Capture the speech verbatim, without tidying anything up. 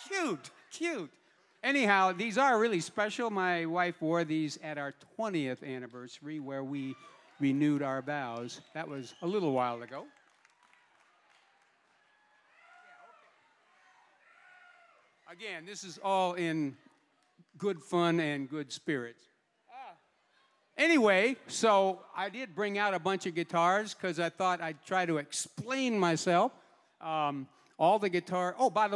Cute, cute. Anyhow, these are really special. My wife wore these at our twentieth anniversary where we renewed our vows. That was a little while ago. Again, this is all in good fun and good spirits. Anyway, so I did bring out a bunch of guitars because I thought I'd try to explain myself. Um, all the guitar. Oh, by the